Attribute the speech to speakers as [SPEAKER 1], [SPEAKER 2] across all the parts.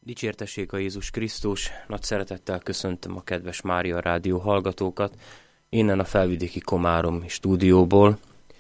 [SPEAKER 1] Dicsértessék a Jézus Krisztus, nagy szeretettel köszöntöm a kedves Mária Rádió hallgatókat, innen a Felvidéki Komárom stúdióból.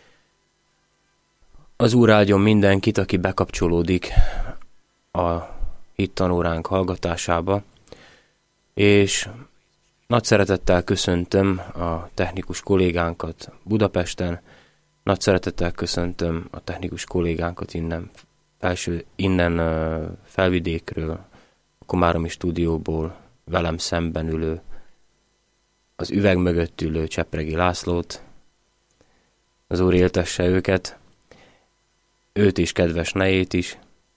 [SPEAKER 1] Az Úr áldjon mindenkit, aki bekapcsolódik a hittanóránk hallgatásába, és nagy szeretettel köszöntöm a technikus kollégánkat Budapesten, nagy szeretettel köszöntöm a technikus kollégánkat innen Felvidékről, a Komáromi stúdióból velem szemben ülő, az üveg mögött ülő Csepregi Lászlót. Az Úr éltesse őket, őt is, kedves nejét is,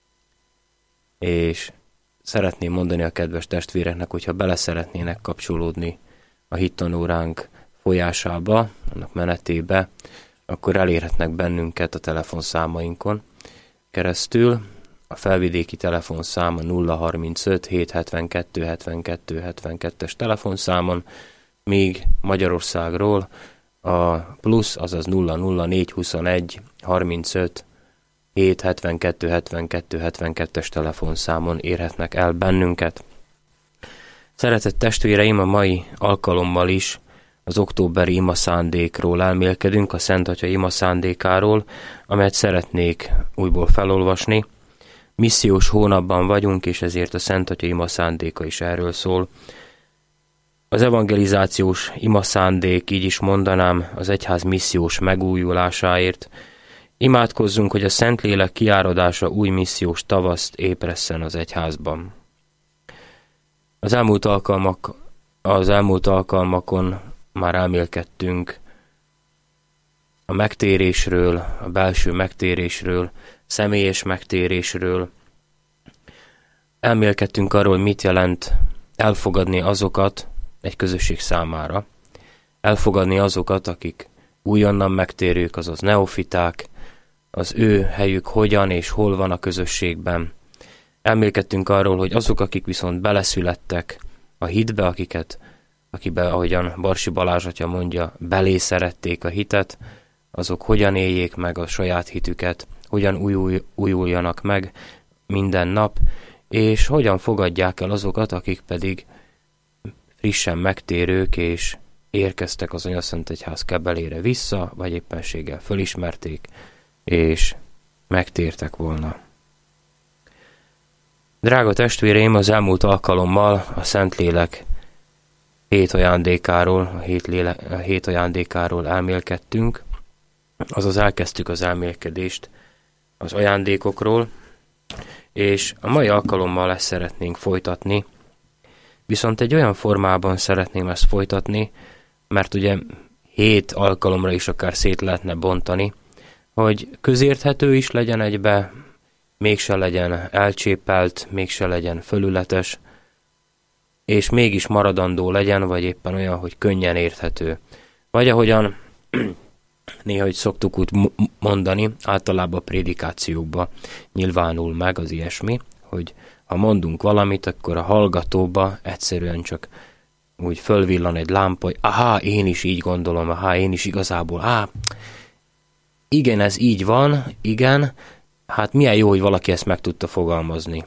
[SPEAKER 1] és szeretném mondani a kedves testvéreknek, hogyha bele szeretnének kapcsolódni a hittanóránk folyásába, annak menetébe, akkor elérhetnek bennünket a telefonszámainkon keresztül. A felvidéki telefonszáma 035 772 72 72-es telefonszámon, míg Magyarországról a plusz, azaz 00421 35 772 72 72-es telefonszámon érhetnek el bennünket. Szeretett testvéreim, a mai alkalommal is az októberi imaszándékról elmélkedünk, a Szent Atya imaszándékáról, amelyet szeretnék újból felolvasni. Missziós hónapban vagyunk, és ezért a Szent Atya imaszándéka is erről szól. Az evangelizációs imaszándék, így is mondanám, az egyház missziós megújulásáért. Imádkozzunk, hogy a Szentlélek kiáradása új missziós tavaszt ébresszen az egyházban. Az elmúlt alkalmakon már elmélkedtünk a megtérésről, a belső megtérésről, személyes megtérésről. Elmélkedtünk arról, mit jelent elfogadni azokat egy közösség számára. Elfogadni azokat, akik újonnan megtérők, azaz neofiták, az ő helyük hogyan és hol van a közösségben. Elmélkedtünk arról, hogy azok, akik viszont beleszülettek a hitbe, akibe, ahogyan Barsi Balázs atya mondja, belészerették a hitet, azok hogyan éljék meg a saját hitüket, hogyan újuljanak meg minden nap, és hogyan fogadják el azokat, akik pedig frissen megtérők, és érkeztek az Anyaszentegyház kebelére vissza, vagy éppenséggel fölismerték, és megtértek volna. Drága testvéreim, az elmúlt alkalommal a Szentlélek 7 ajándékáról elmélkedtünk, azaz elkezdtük az elmélkedést az ajándékokról, és a mai alkalommal ezt szeretnénk folytatni, viszont egy olyan formában szeretném ezt folytatni, mert ugye 7 alkalomra is akár szét lehetne bontani, hogy közérthető is legyen egybe, mégse legyen elcsépelt, mégse legyen fölületes, és mégis maradandó legyen, vagy éppen olyan, hogy könnyen érthető. Vagy ahogyan néha, hogy szoktuk úgy mondani, általában a prédikációkba nyilvánul meg az ilyesmi, hogy ha mondunk valamit, akkor a hallgatóba egyszerűen csak úgy fölvillan egy lámpa, hogy én is így gondolom, én is igazából, igen, ez így van, igen, hát milyen jó, hogy valaki ezt meg tudta fogalmazni.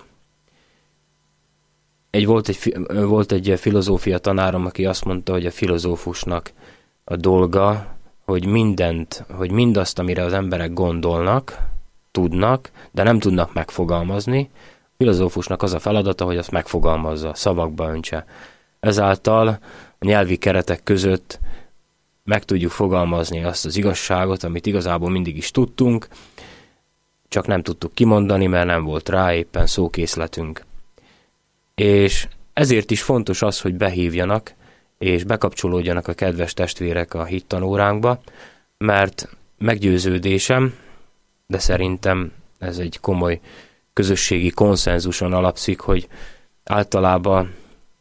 [SPEAKER 1] Volt egy filozófia tanárom, aki azt mondta, hogy a filozófusnak a dolga, hogy mindazt, amire az emberek gondolnak, tudnak, de nem tudnak megfogalmazni, a filozófusnak az a feladata, hogy azt megfogalmazza, szavakba öntse. Ezáltal a nyelvi keretek között meg tudjuk fogalmazni azt az igazságot, amit igazából mindig is tudtunk, csak nem tudtuk kimondani, mert nem volt rá éppen szókészletünk. És ezért is fontos az, hogy behívjanak, és bekapcsolódjanak a kedves testvérek a hittanóránkba, mert meggyőződésem, de szerintem ez egy komoly közösségi konszenzuson alapszik, hogy általában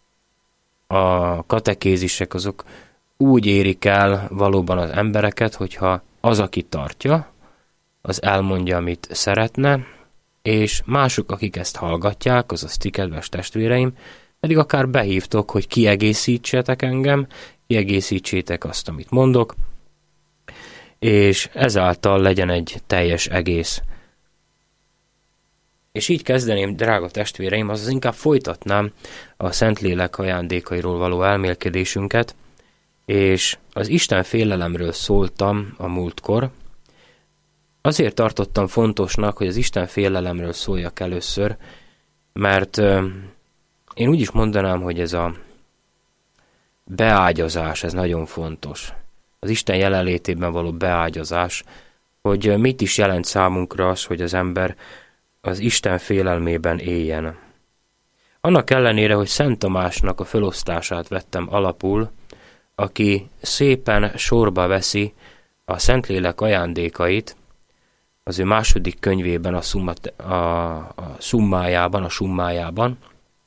[SPEAKER 1] a katekézisek azok úgy érik el valóban az embereket, hogyha az, aki tartja, az elmondja, amit szeretne, és mások, akik ezt hallgatják, azaz ti kedves testvéreim, pedig akár behívtok, hogy kiegészítsetek engem, kiegészítsétek azt, amit mondok, és ezáltal legyen egy teljes egész. És így kezdeném, drága testvéreim, azaz inkább folytatnám a Szentlélek ajándékairól való elmélkedésünket, és az Isten félelemről szóltam a múltkor. Azért tartottam fontosnak, hogy az Isten félelemről szóljak először, mert én úgy is mondanám, hogy ez a beágyazás, ez nagyon fontos. Az Isten jelenlétében való beágyazás, hogy mit is jelent számunkra az, hogy az ember az Isten félelmében éljen. Annak ellenére, hogy Szent Tamásnak a felosztását vettem alapul, aki szépen sorba veszi a Szentlélek ajándékait, az ő második könyvében, a summájában,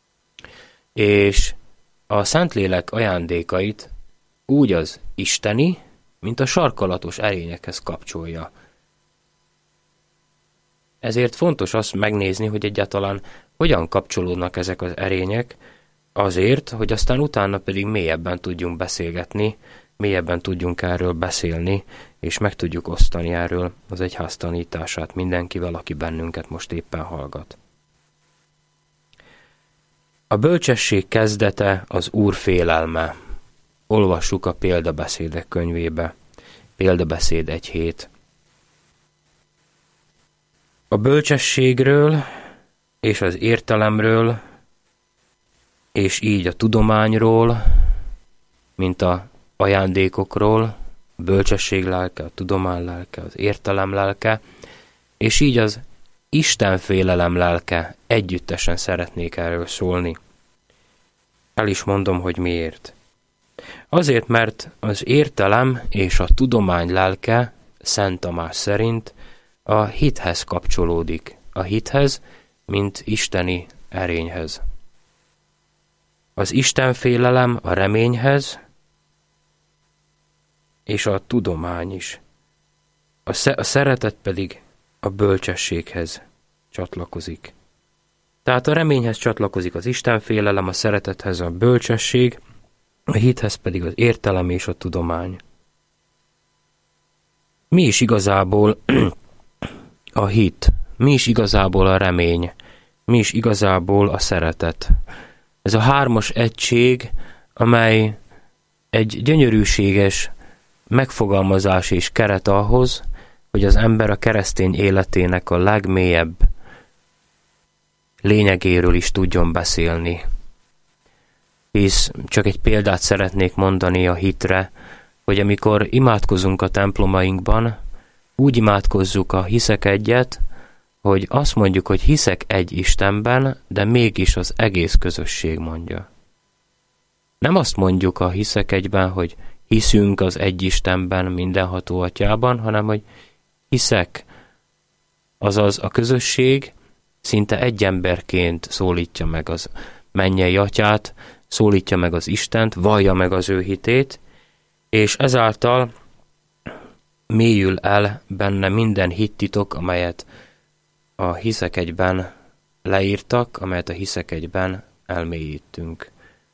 [SPEAKER 1] és a Szentlélek ajándékait úgy az isteni, mint a sarkalatos erényekhez kapcsolja. Ezért fontos azt megnézni, hogy egyáltalán hogyan kapcsolódnak ezek az erények, azért, hogy aztán utána pedig mélyebben tudjunk beszélgetni, mélyebben tudjunk erről beszélni, és meg tudjuk osztani erről az egyház tanítását mindenkivel, aki bennünket most éppen hallgat. A bölcsesség kezdete az Úr félelme. Olvassuk a Példabeszédek könyvébe. Példabeszéd 1:7. A bölcsességről és az értelemről, és így a tudományról, mint a ajándékokról, a bölcsesség lelke, a tudomány lelke, az értelem lelke, és így az Isten félelem lelke, együttesen szeretnék erről szólni. El is mondom, hogy miért. Azért, mert az értelem és a tudomány lelke, Szent Tamás szerint, a hithez kapcsolódik. A hithez, mint isteni erényhez. Az Isten félelem a reményhez, és a tudomány is. A szeretet pedig a bölcsességhez csatlakozik. Tehát a reményhez csatlakozik az Isten félelem, a szeretethez a bölcsesség, a hithez pedig az értelem és a tudomány. Mi is igazából a hit? Mi is igazából a remény? Mi is igazából a szeretet? Ez a hármas egység, amely egy gyönyörűséges megfogalmazás és keret ahhoz, hogy az ember a keresztény életének a legmélyebb lényegéről is tudjon beszélni. Hisz csak egy példát szeretnék mondani a hitre, hogy amikor imádkozunk a templomainkban, úgy imádkozzuk a hiszek egyet, hogy azt mondjuk, hogy hiszek egy Istenben, de mégis az egész közösség mondja. Nem azt mondjuk a hiszek egyben, hogy hiszünk az egy Istenben, mindenható Atyában, hanem hogy hiszek, azaz a közösség szinte egy emberként szólítja meg az mennyei Atyát, szólítja meg az Istent, vallja meg az ő hitét, és ezáltal mélyül el benne minden hittitok, amelyet a hiszek egyben leírtak, amelyet a hiszek egyben elmélyítünk.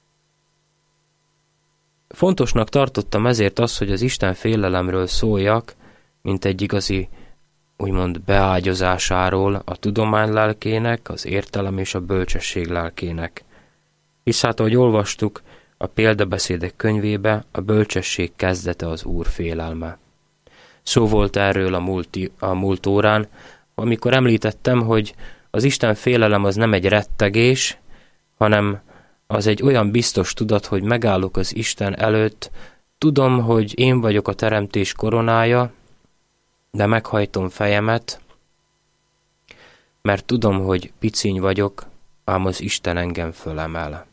[SPEAKER 1] Fontosnak tartottam ezért azt, hogy az Isten félelemről szóljak, mint egy igazi, úgymond beágyazásáról a tudomány lelkének, az értelem és a bölcsesség lelkének. Hisz hát, ahogy olvastuk a Példabeszédek könyvébe, a bölcsesség kezdete az Úr félelme. Szó volt erről a múlt órán, amikor említettem, hogy az Isten félelem az nem egy rettegés, hanem az egy olyan biztos tudat, hogy megállok az Isten előtt, tudom, hogy én vagyok a teremtés koronája, de meghajtom fejemet, mert tudom, hogy piciny vagyok, ám az Isten engem fölemel.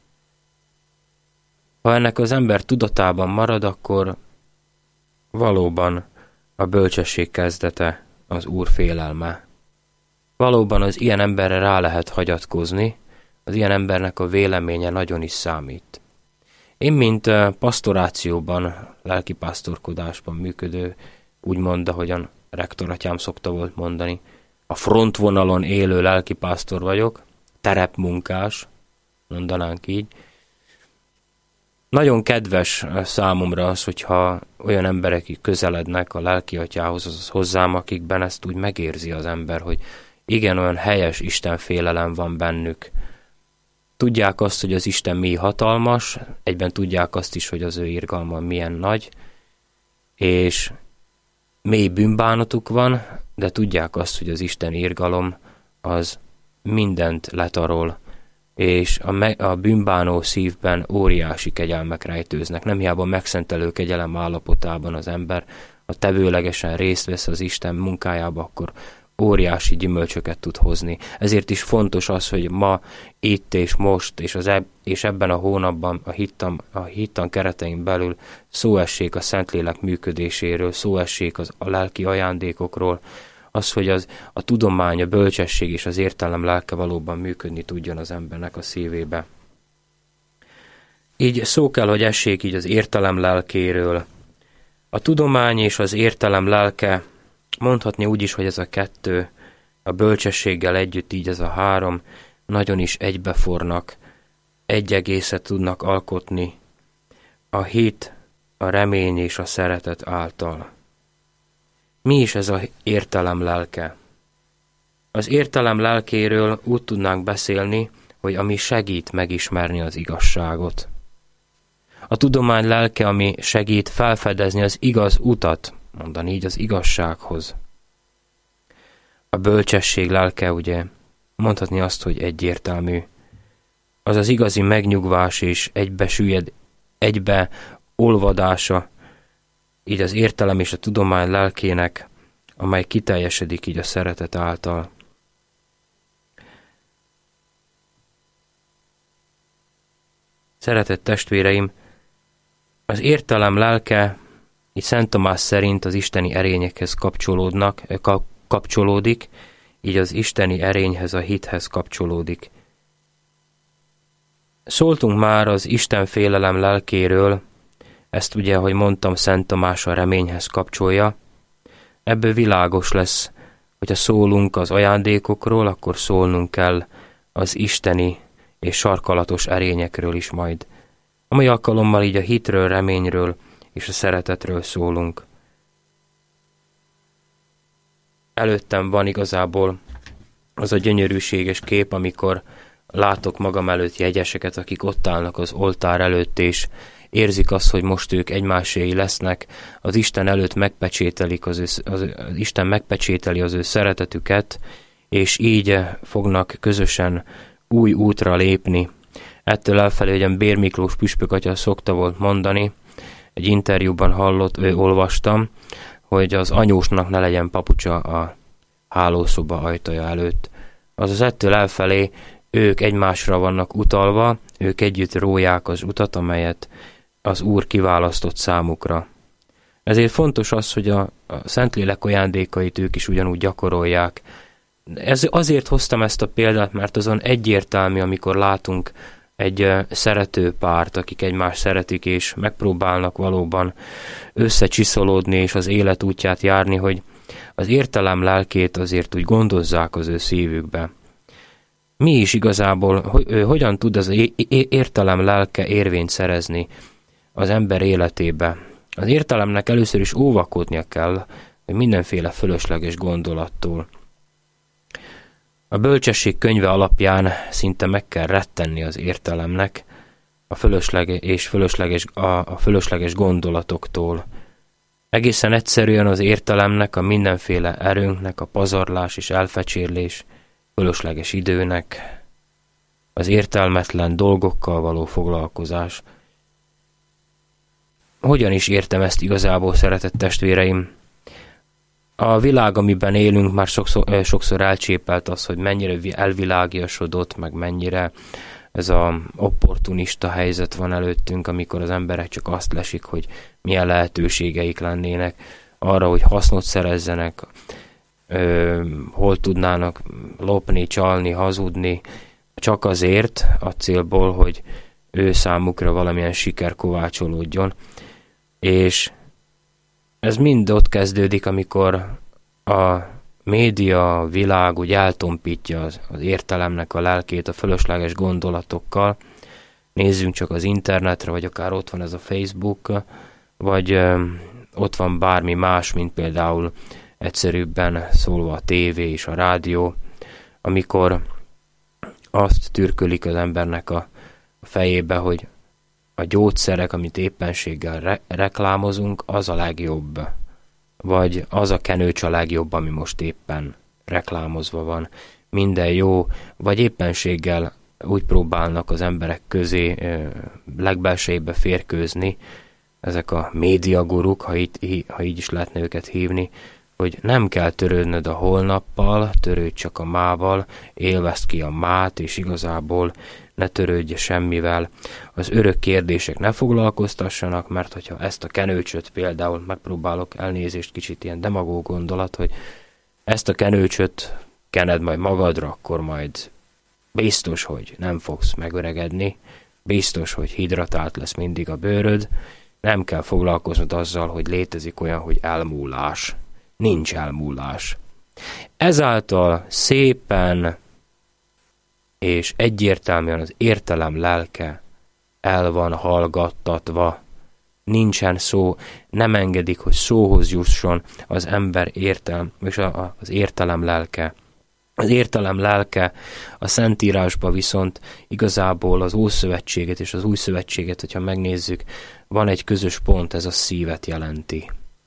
[SPEAKER 1] Ha ennek az ember tudatában marad, akkor valóban a bölcsesség kezdete az Úr félelme. Valóban az ilyen emberre rá lehet hagyatkozni, az ilyen embernek a véleménye nagyon is számít. Én, mint pastorációban, lelkipásztorkodásban működő, úgymond, ahogyan rektoratyám szokta volt mondani, a frontvonalon élő lelkipásztor vagyok, terepmunkás, mondanánk így. Nagyon kedves számomra az, hogyha olyan emberek közelednek a lelki atyához, azaz hozzám, akikben ezt úgy megérzi az ember, hogy igen, olyan helyes istenfélelem van bennük. Tudják azt, hogy az Isten mély hatalmas, egyben tudják azt is, hogy az ő irgalma milyen nagy, és mély bűnbánatuk van, de tudják azt, hogy az Isten irgalom az mindent letarol, és a bűnbánó szívben óriási kegyelmek rejtőznek. Nem hiába megszentelő kegyelem állapotában az ember, ha tevőlegesen részt vesz az Isten munkájába, akkor óriási gyümölcsöket tud hozni. Ezért is fontos az, hogy ma, itt és most, és ebben a hónapban a hittan keretein belül szó essék a Szentlélek működéséről, szó essék a lelki ajándékokról, az, hogy a tudomány, a bölcsesség és az értelem lelke valóban működni tudjon az embernek a szívébe. Így szó kell, hogy essék így az értelem lelkéről. A tudomány és az értelem lelke, mondhatni úgy is, hogy ez a kettő, a bölcsességgel együtt így ez a három, nagyon is egybefornak, egy egészet tudnak alkotni a hit, a remény és a szeretet által. Mi is ez az értelem lelke? Az értelem lelkéről úgy tudnánk beszélni, hogy ami segít megismerni az igazságot. A tudomány lelke, ami segít felfedezni az igaz utat, mondani így az igazsághoz. A bölcsesség lelke, ugye, mondhatni azt, hogy egyértelmű. Az az igazi megnyugvás és egybe olvadása, így az értelem és a tudomány lelkének, amely kiteljesedik így a szeretet által. Szeretett testvéreim, az értelem lelke, így Szent Tamás szerint az isteni erényekhez kapcsolódik, így az isteni erényhez, a hithez kapcsolódik. Szóltunk már az Isten félelem lelkéről, ezt ugye, ahogy mondtam, Szent Tamás a reményhez kapcsolja. Ebből világos lesz, hogyha szólunk az ajándékokról, akkor szólnunk kell az isteni és sarkalatos erényekről is majd. Amely alkalommal így a hitről, reményről és a szeretetről szólunk. Előttem van igazából az a gyönyörűséges kép, amikor látok magam előtt jegyeseket, akik ott állnak az oltár előtt, és érzik azt, hogy most ők egymáséi lesznek, az Isten előtt megpecsételik Isten megpecsételi az ő szeretetüket, és így fognak közösen új útra lépni. Ettől elfelé, hogy Bér Miklós püspök atya szokta volt mondani, egy interjúban olvastam, hogy az anyósnak ne legyen papucsa a hálószoba ajtaja előtt. Azaz ettől elfelé ők egymásra vannak utalva, ők együtt róják az utat, amelyet az Úr kiválasztott számukra. Ezért fontos az, hogy a Szentlélek ajándékait ők is ugyanúgy gyakorolják. Azért hoztam ezt a példát, mert azon egyértelmű, amikor látunk egy szerető párt, akik egymást szeretik, és megpróbálnak valóban összecsiszolódni, és az élet útját járni, hogy az értelem lelkét azért úgy gondozzák az ő szívükbe. Mi is igazából, hogyan tud az értelem lelke érvényt szerezni az ember életébe? Az értelemnek először is óvakodnia kell, hogy mindenféle fölösleges gondolattól. A bölcsesség könyve alapján szinte meg kell rettenni az értelemnek a fölösleges gondolatoktól. Egészen egyszerűen az értelemnek, a mindenféle erőnknek, a pazarlás és elfecsérlés, fölösleges időnek, az értelmetlen dolgokkal való foglalkozás. Hogyan is értem ezt igazából, szeretett testvéreim? A világ, amiben élünk, már sokszor elcsépelt az, hogy mennyire elvilágiasodott, meg mennyire ez az opportunista helyzet van előttünk, amikor az emberek csak azt lesik, hogy milyen lehetőségeik lennének arra, hogy hasznot szerezzenek, hol tudnának lopni, csalni, hazudni, csak azért a célból, hogy ő számukra valamilyen siker kovácsolódjon. És ez mind ott kezdődik, amikor a média, a világ úgy eltompítja az értelemnek a lelkét a fölösleges gondolatokkal. Nézzünk csak az internetre, vagy akár ott van ez a Facebook, vagy ott van bármi más, mint például egyszerűbben szólva a tévé és a rádió. amikor azt türkölik az embernek a fejébe, hogy a gyógyszerek, amit éppenséggel reklámozunk, az a legjobb. Vagy az a kenőcs a legjobb, ami most éppen reklámozva van. Minden jó, vagy éppenséggel úgy próbálnak az emberek közé legbelsejébe férkőzni ezek a médiaguruk, ha így is lehetne őket hívni, hogy nem kell törődnöd a holnappal, törődj csak a mával, élvezd ki a mát, és igazából ne törődj semmivel. Az örök kérdések ne foglalkoztassanak, mert hogyha ezt a kenőcsöt például megpróbálok, elnézést, kicsit ilyen demagóg gondolat, hogy ezt a kenőcsöt kened majd magadra, akkor majd biztos, hogy nem fogsz megöregedni, biztos, hogy hidratált lesz mindig a bőröd, nem kell foglalkoznod azzal, hogy létezik olyan, hogy elmúlás. Nincs elmúlás. Ezáltal szépen és egyértelműen az értelem lelke el van hallgattatva. Nincsen szó, nem engedik, hogy szóhoz jusson az ember és az értelem lelke. Az értelem lelke a Szentírásban viszont igazából az Ószövetséget és az Új Szövetséget, hogyha megnézzük, van egy közös pont, ez a szívet jelenti.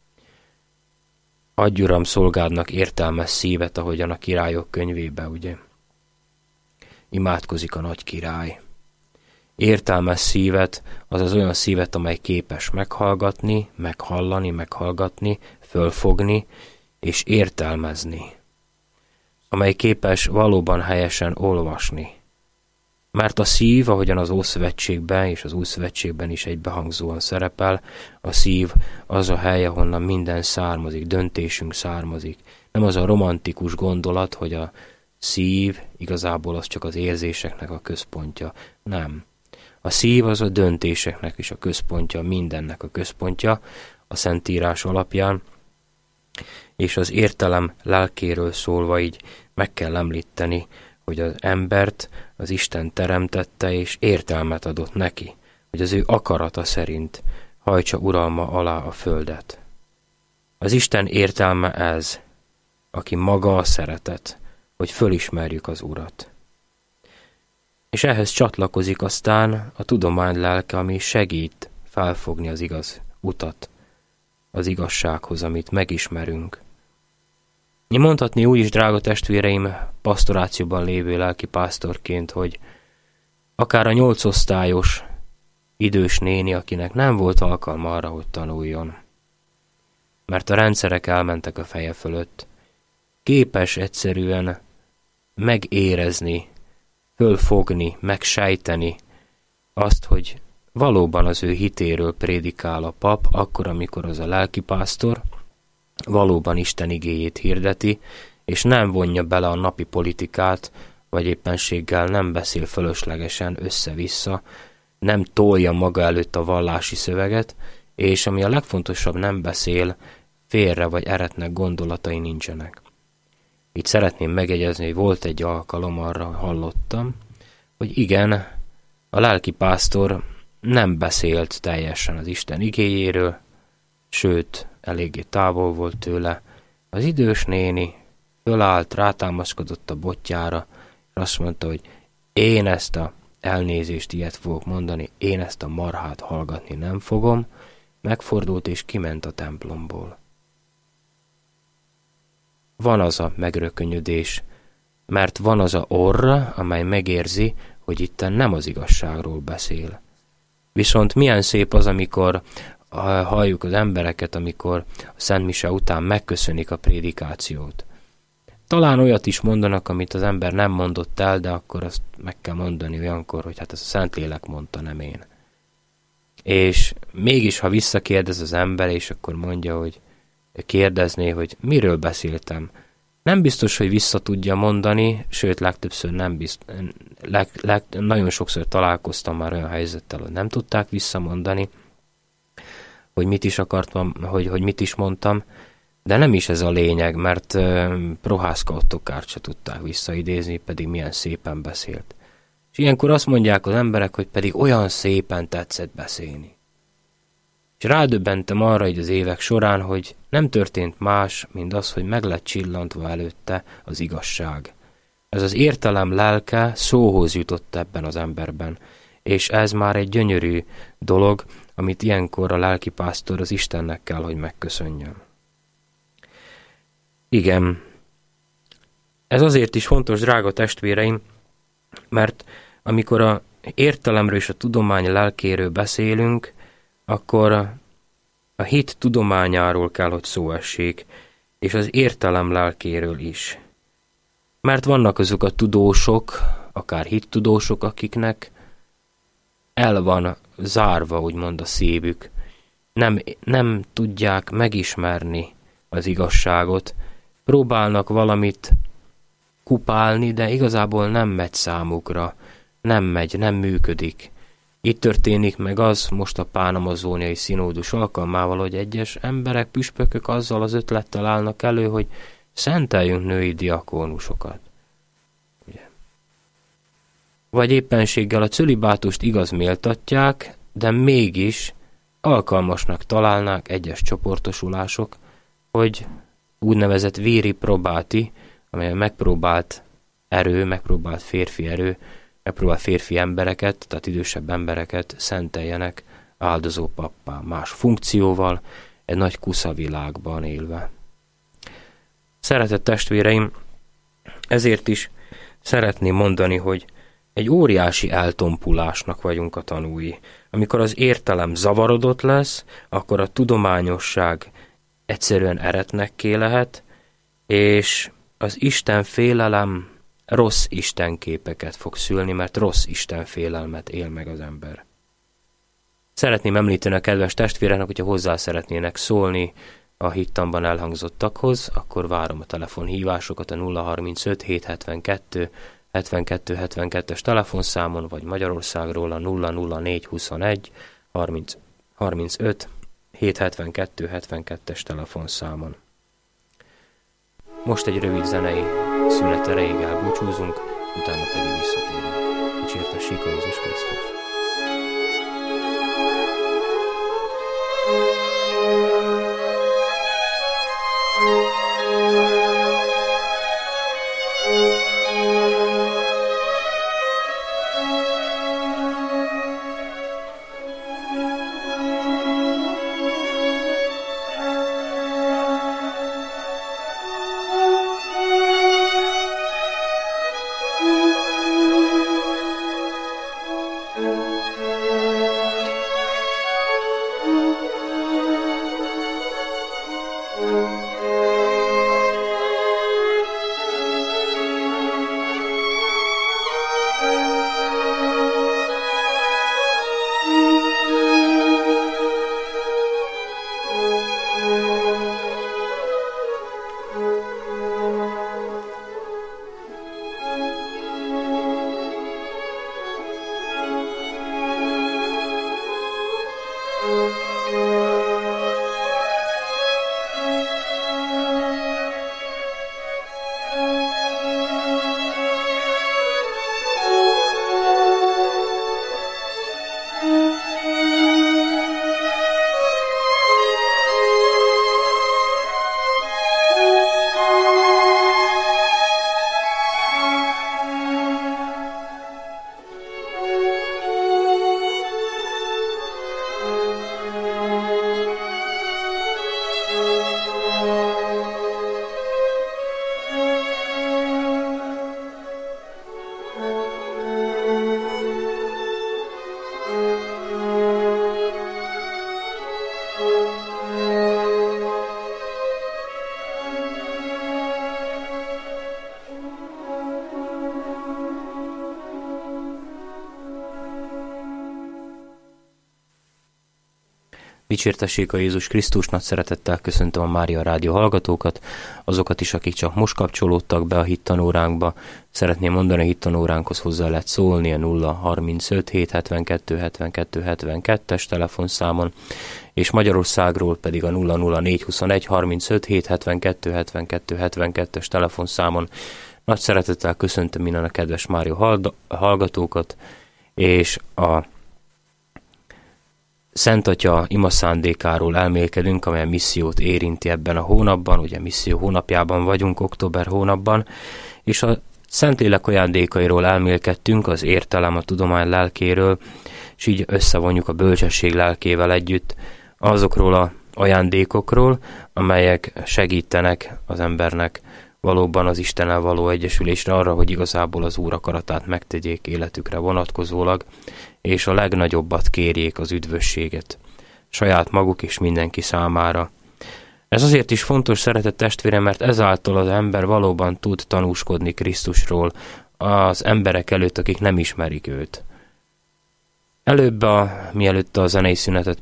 [SPEAKER 1] Adj, Uram, szolgádnak értelmes szívet, ahogyan a Királyok könyvébe, ugye? Imádkozik a nagy király. Értelmes szívet, azaz olyan szívet, amely képes meghallgatni, meghallgatni, fölfogni és értelmezni. Amely képes valóban helyesen olvasni. Mert a szív, ahogyan az Ószövetségben és az Új Szövetségben is egybehangzóan szerepel, a szív az a hely, ahonnan minden származik, döntésünk származik. Nem az a romantikus gondolat, hogy a szív igazából az csak az érzéseknek a központja. Nem. A szív az a döntéseknek is a központja, mindennek a központja a Szentírás alapján, és az értelem lelkéről szólva így meg kell említeni, hogy az embert az Isten teremtette, és értelmet adott neki, hogy az ő akarata szerint hajtsa uralma alá a földet. Az Isten értelme ez, aki maga a szeretet, hogy fölismerjük az Urat. És ehhez csatlakozik aztán a tudomány lelke, ami segít felfogni az igaz utat, az igazsághoz, amit megismerünk. Én mondhatni úgy is, drága testvéreim, pastorációban lévő lelkipásztorként, hogy akár a 8 osztályos idős néni, akinek nem volt alkalma arra, hogy tanuljon, mert a rendszerek elmentek a feje fölött, képes egyszerűen megérezni, fölfogni, megsejteni azt, hogy valóban az ő hitéről prédikál a pap, akkor, amikor az a lelkipásztor valóban Isten igéjét hirdeti, és nem vonja bele a napi politikát, vagy éppenséggel nem beszél fölöslegesen össze-vissza, nem tolja maga előtt a vallási szöveget, és ami a legfontosabb, nem beszél félre vagy eretnek gondolatai nincsenek. Itt szeretném megjegyezni, hogy volt egy alkalom, arra hallottam, hogy igen, a lelkipásztor nem beszélt teljesen az Isten igéjéről, sőt, eléggé távol volt tőle. Az idős néni fölállt, rátámaszkodott a botjára, és azt mondta, hogy én ezt a elnézést ilyet fogok mondani, én ezt a marhát hallgatni nem fogom, megfordult és kiment a templomból. Van az a megrökönyödés, mert van az a orra, amely megérzi, hogy itten nem az igazságról beszél. Viszont milyen szép az, amikor halljuk az embereket, amikor a Szent Mise után megköszönik a prédikációt. Talán olyat is mondanak, amit az ember nem mondott el, de akkor azt meg kell mondani olyankor, hogy hát ez a Szentlélek mondta, nem én. És mégis, ha visszakérdez az ember, és akkor mondja, hogy kérdezné, hogy miről beszéltem, nem biztos, hogy vissza tudja mondani, sőt, legtöbbször nem biztos. Nagyon sokszor találkoztam már olyan helyzettel, hogy nem tudták visszamondani, hogy mit is akartam, hogy mit is mondtam, de nem is ez a lényeg, mert Prohászka Ottokárt se tudták visszaidézni, pedig milyen szépen beszélt. És ilyenkor azt mondják az emberek, hogy pedig olyan szépen tetszett beszélni. És rádöbbentem arra így az évek során, hogy nem történt más, mint az, hogy meg lett csillantva előtte az igazság. Ez az értelem lelke szóhoz jutott ebben az emberben. És ez már egy gyönyörű dolog, amit ilyenkor a lelkipásztor az Istennek kell, hogy megköszönjön. Igen, ez azért is fontos, drága testvéreim, mert amikor a értelemről és a tudomány lelkéről beszélünk, akkor a hit tudományáról kell, hogy szó essék, és az értelem lelkéről is. Mert vannak azok a tudósok, akár hittudósok, akiknek el van zárva, úgymond a szívük. Nem tudják megismerni az igazságot, próbálnak valamit kupálni, de igazából nem megy számukra, nem működik. Itt történik meg az most a pánamazóniai színódus alkalmával, hogy egyes emberek, püspökök azzal az ötlettel állnak elő, hogy szenteljünk női diakónusokat. Ugye? Vagy éppenséggel a cölibátust igaz méltatják, de mégis alkalmasnak találnák egyes csoportosulások, hogy úgynevezett viri probáti, amely megpróbált férfi erő, megpróbál férfi embereket, tehát idősebb embereket szenteljenek áldozó pappá, más funkcióval, egy nagy kuszavilágban élve. Szeretett testvéreim, ezért is szeretném mondani, hogy egy óriási eltompulásnak vagyunk a tanúi. Amikor az értelem zavarodott lesz, akkor a tudományosság egyszerűen eretnekké lehet, és az Isten félelem rossz istenképeket fog szülni, mert rossz istenfélelmet él meg az ember. Szeretném említeni a kedves testvéreknek, hogyha hozzá szeretnének szólni a hittanban elhangzottakhoz, akkor várom a telefonhívásokat a 035 772 72 es telefonszámon, vagy Magyarországról a 00421 35 772 72-es telefonszámon. Most egy rövid zenei szünet erejéig elbúcsúzunk, utána pedig visszatérünk. Dicsértessék a Jézus Krisztus! Dicsértessék a Jézus Krisztus, nagy szeretettel köszöntöm a Mária Rádió hallgatókat, azokat is, akik csak most kapcsolódtak be a hittanóránkba. Szeretném mondani, a hittanóránkhoz hozzá lehet szólni a 035 772 72 72-es telefonszámon, és Magyarországról pedig a 00421 35 772 72 72-es telefonszámon. Nagy szeretettel köszöntöm minden a kedves Mária hallgatókat, és a Szent Atya ima szándékáról elmélkedünk, amely a missziót érinti ebben a hónapban, ugye misszió hónapjában vagyunk, október hónapban, és a Szentlélek ajándékairól elmélkedtünk, az értelem, a tudomány lelkéről, és így összevonjuk a bölcsesség lelkével együtt azokról az ajándékokról, amelyek segítenek az embernek valóban az Istennel való egyesülésre, arra, hogy igazából az Úr akaratát megtegyék életükre vonatkozólag, és a legnagyobbat kérjék, az üdvösséget, saját maguk és mindenki számára. Ez azért is fontos, szeretett testvérem, mert ezáltal az ember valóban tud tanúskodni Krisztusról az emberek előtt, akik nem ismerik őt. Előbb, mielőtt a zenei szünetet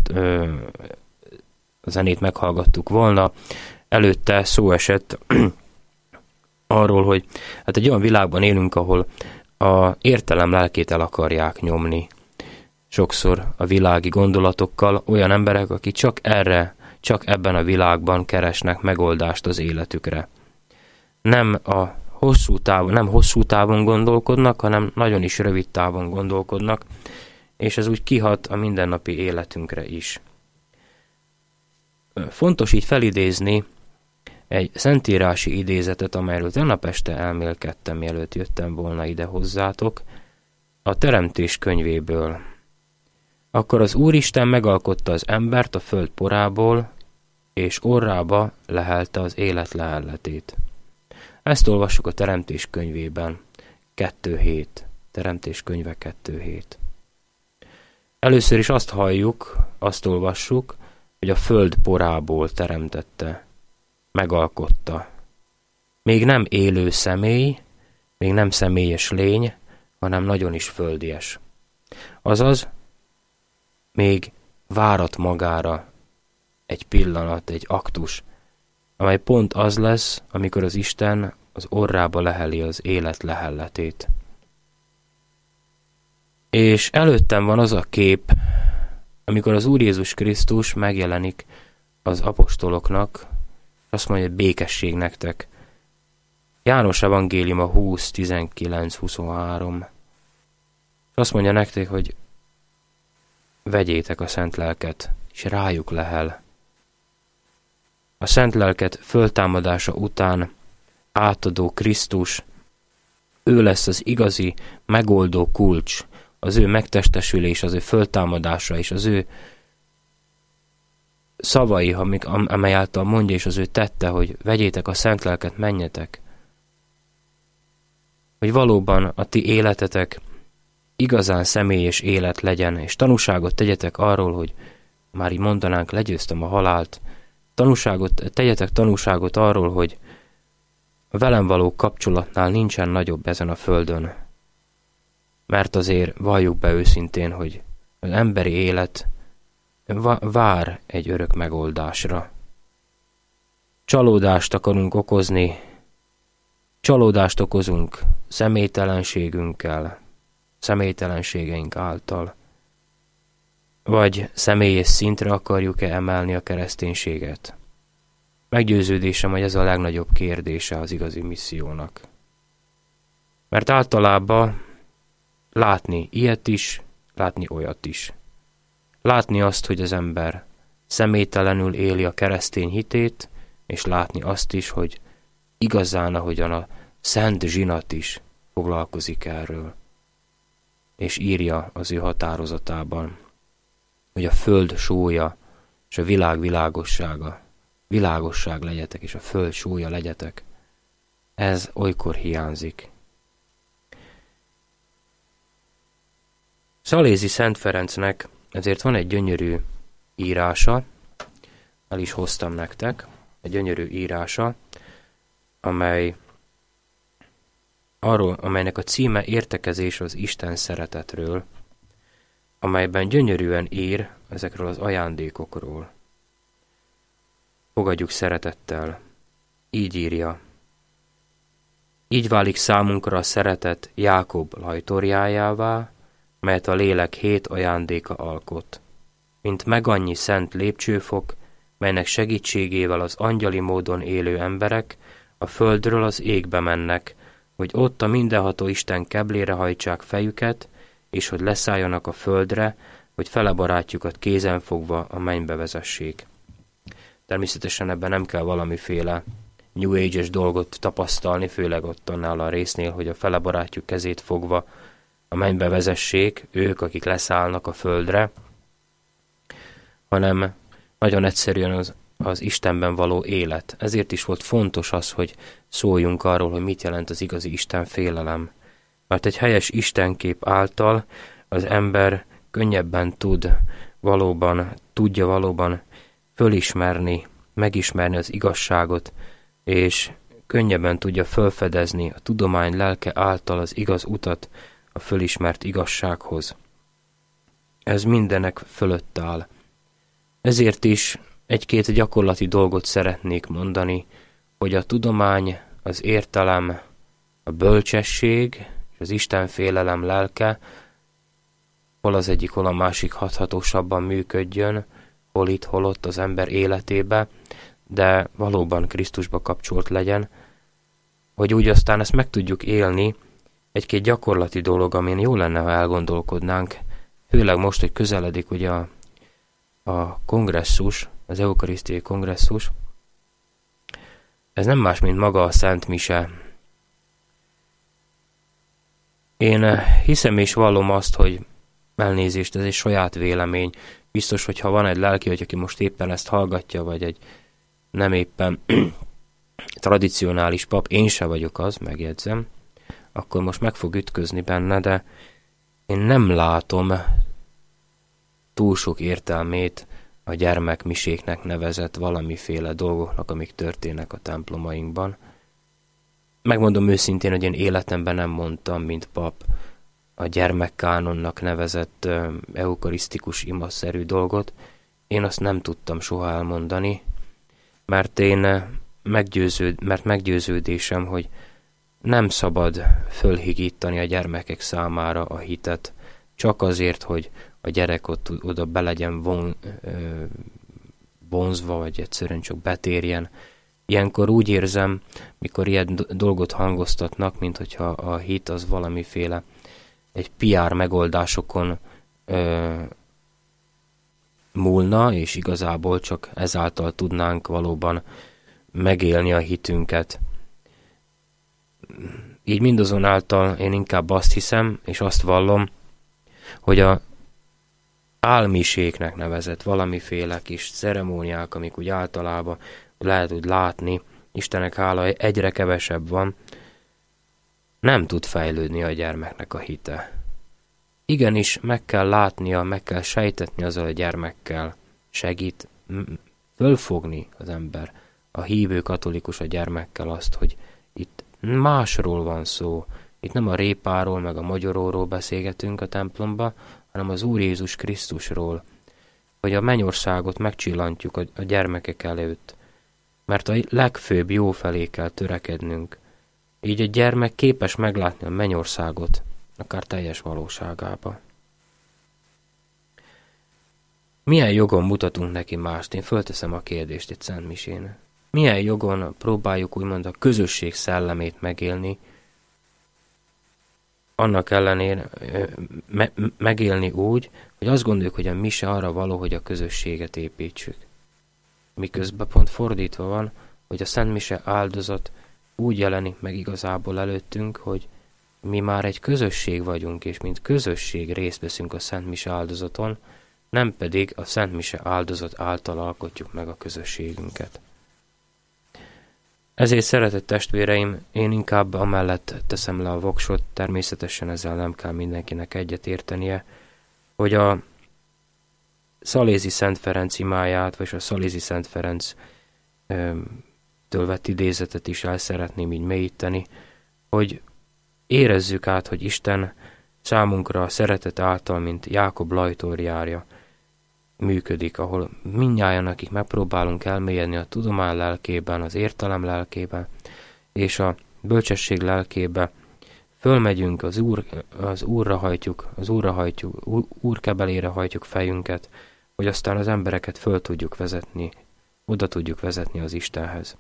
[SPEAKER 1] a zenét meghallgattuk volna, előtte szó esett arról, hogy hát egy olyan világban élünk, ahol a értelem lelkét el akarják nyomni. Sokszor a világi gondolatokkal olyan emberek, akik csak ebben a világban keresnek megoldást az életükre. Nem hosszú távon gondolkodnak, hanem nagyon is rövid távon gondolkodnak, és ez úgy kihat a mindennapi életünkre is. Fontos így felidézni egy szentírási idézetet, amelyről tegnap este elmélkedtem, mielőtt jöttem volna ide hozzátok, a Teremtés könyvéből. Akkor az Úristen megalkotta az embert a föld porából, és orrába lehelte az élet lehelletét. Ezt olvassuk a Teremtés könyvében, 2.7. Teremtés könyve 2.7. Először is azt halljuk, azt olvassuk, hogy a föld porából teremtette, megalkotta. Még nem élő személy, még nem személyes lény, hanem nagyon is földies. Azaz, még várat magára egy pillanat, egy aktus, amely pont az lesz, amikor az Isten az orrába leheli az élet lehelletét. És előttem van az a kép, amikor az Úr Jézus Krisztus megjelenik az apostoloknak, azt mondja, hogy békesség nektek. János evangéliuma 20.19-23. Azt mondja nektek, hogy vegyétek a szent lelket, és rájuk lehel. A szent lelket föltámadása után átadó Krisztus, ő lesz az igazi megoldó kulcs, az ő megtestesülés, az ő föltámadása és az ő szavai, amely által mondja, és az ő tette, hogy vegyétek a szent lelket, menjetek. Hogy valóban a ti életetek igazán személyes élet legyen, és tanúságot tegyetek arról, hogy már így mondanánk, legyőztem a halált, tegyetek tanúságot arról, hogy a velem való kapcsolatnál nincsen nagyobb ezen a földön. Mert azért valljuk be őszintén, hogy az emberi élet vár egy örök megoldásra. Csalódást akarunk okozni, csalódást okozunk személytelenségeink által, vagy személyes szintre akarjuk-e emelni a kereszténységet. Meggyőződésem, hogy ez a legnagyobb kérdése az igazi missziónak. Mert általában látni ilyet is, látni olyat is. Látni azt, hogy az ember személytelenül éli a keresztény hitét, és látni azt is, hogy igazán, ahogyan a Szent Zsinat is foglalkozik erről, és írja az ő határozatában, hogy a föld sója és a világ világossága, világosság legyetek, és a föld sója legyetek. Ez olykor hiányzik. Szalézi Szent Ferencnek ezért van egy gyönyörű írása, el is hoztam nektek, egy gyönyörű írása, amelynek a címe Értekezés az Isten szeretetről, amelyben gyönyörűen ír ezekről az ajándékokról. Fogadjuk szeretettel. Így írja. Így válik számunkra a szeretet Jákob lajtorjájává, melyet a lélek 7 ajándéka alkot, mint megannyi szent lépcsőfok, melynek segítségével az angyali módon élő emberek a földről az égbe mennek, hogy ott a mindenható Isten keblére hajtsák fejüket, és hogy leszálljanak a földre, hogy fele barátjukat kézen fogva a mennybe vezessék. Természetesen ebben nem kell valamiféle New Age-es dolgot tapasztalni, főleg ott annál a résznél, hogy a fele barátjuk kezét fogva a mennybe vezessék, ők, akik leszállnak a földre, hanem nagyon egyszerűen az Istenben való élet. Ezért is volt fontos az, hogy szóljunk arról, hogy mit jelent az igazi Isten félelem. Mert egy helyes istenkép által az ember könnyebben tudja valóban fölismerni, megismerni az igazságot, és könnyebben tudja felfedezni a tudomány lelke által az igaz utat a fölismert igazsághoz. Ez mindenek fölött áll. Ezért is egy-két gyakorlati dolgot szeretnék mondani, hogy a tudomány, az értelem, a bölcsesség és az istenfélelem lelke hol az egyik, hol a másik hathatósabban működjön, hol itt, hol ott az ember életébe, de valóban Krisztusba kapcsolt legyen, hogy úgy aztán ezt meg tudjuk élni. Egy-két gyakorlati dolog, amin jó lenne, ha elgondolkodnánk, főleg most, hogy közeledik ugye a kongresszus, az eukarisztiai kongresszus. Ez nem más, mint maga a Szent Mise. Én hiszem és vallom azt, hogy elnézést, ez egy saját vélemény. Biztos, hogyha van egy lelki, hogy aki most éppen ezt hallgatja, vagy egy nem éppen tradicionális pap, én se vagyok az, megjegyzem, akkor most meg fog ütközni benne, de én nem látom túl sok értelmét a gyermekmiséknek nevezett valamiféle dolgoknak, amik történnek a templomainkban. Megmondom őszintén, hogy én életemben nem mondtam, mint pap, a gyermekkánonnak nevezett eukarisztikus imaszerű dolgot. Én azt nem tudtam soha elmondani, mert meggyőződésem, hogy nem szabad fölhigítani a gyermekek számára a hitet, csak azért, hogy a gyerek oda be legyen vonzva, vagy egyszerűen csak betérjen. Ilyenkor úgy érzem, mikor ilyen dolgot hangoztatnak, mint hogyha a hit az valamiféle egy PR megoldásokon múlna, és igazából csak ezáltal tudnánk valóban megélni a hitünket. Így mindazonáltal én inkább azt hiszem, és azt vallom, hogy a álmiséknek nevezett valamiféle kis ceremóniák, amik úgy általában lehet úgy látni, Istennek hála egyre kevesebb van, nem tud fejlődni a gyermeknek a hite. Igenis, meg kell látnia, meg kell sejtetni azzal a gyermekkel, segít fölfogni az ember, a hívő katolikus a gyermekkel azt, hogy itt másról van szó. Itt nem a répáról, meg a magyaróról beszélgetünk a templomba, hanem az Úr Jézus Krisztusról, hogy a mennyországot megcsillantjuk a gyermekek előtt, mert a legfőbb jó felé kell törekednünk. Így a gyermek képes meglátni a mennyországot, akár teljes valóságába. Milyen jogon mutatunk neki mást? Én fölteszem a kérdést itt Szent Misén. Milyen jogon próbáljuk úgymond a közösség szellemét megélni, annak ellenére megélni úgy, hogy azt gondoljuk, hogy a mise arra való, hogy a közösséget építsük. Miközben pont fordítva van, hogy a Szent Mise áldozat úgy jelenik meg igazából előttünk, hogy mi már egy közösség vagyunk, és mint közösség részt veszünk a Szent Mise áldozaton, nem pedig a Szent Mise áldozat által alkotjuk meg a közösségünket. Ezért, szeretett testvéreim, én inkább amellett teszem le a voksot, természetesen ezzel nem kell mindenkinek egyet értenie, hogy a Szalézi Szent Ferenc imáját, vagy a Szalézi Szent Ferenc től vett idézetet is el szeretném így mélyíteni, hogy érezzük át, hogy Isten számunkra a szeretet által, mint Jákob lajtorjárja működik, ahol mindnyájan, akik megpróbálunk elmélyedni a tudomány lelkében, az értelem lelkében, és a bölcsesség lelkébe, fölmegyünk, Úr kebelére hajtjuk fejünket, hogy aztán az embereket föl tudjuk vezetni, oda tudjuk vezetni az Istenhez.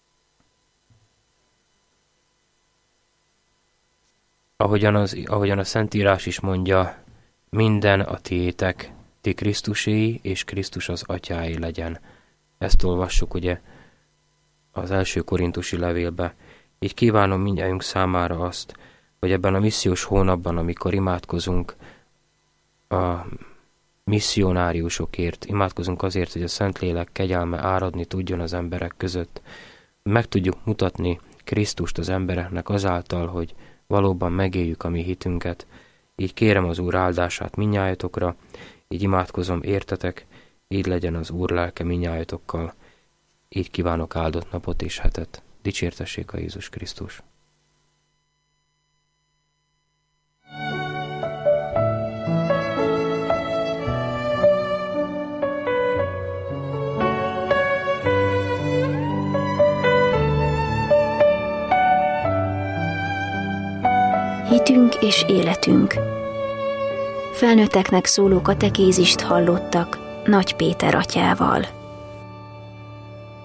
[SPEAKER 1] Ahogyan a Szentírás is mondja, minden a tiétek, ti Krisztuséi, és Krisztus az atyái legyen. Ezt olvassuk ugye az első korintusi levélbe. Így kívánom mindjárt számára azt, hogy ebben a missziós hónapban, amikor imádkozunk a misszionáriusokért, imádkozunk azért, hogy a Szentlélek kegyelme áradni tudjon az emberek között, meg tudjuk mutatni Krisztust az embereknek azáltal, hogy valóban megéljük a mi hitünket. Így kérem az Úr áldását mindnyájatokra, így imádkozom értetek, így legyen az Úr lelke mindnyájatokkal. Így kívánok áldott napot és hetet. Dicsértessék a Jézus Krisztus!
[SPEAKER 2] Hitünk és életünk. Felnőtteknek szóló katekézist hallottak Nagy Péter atyával.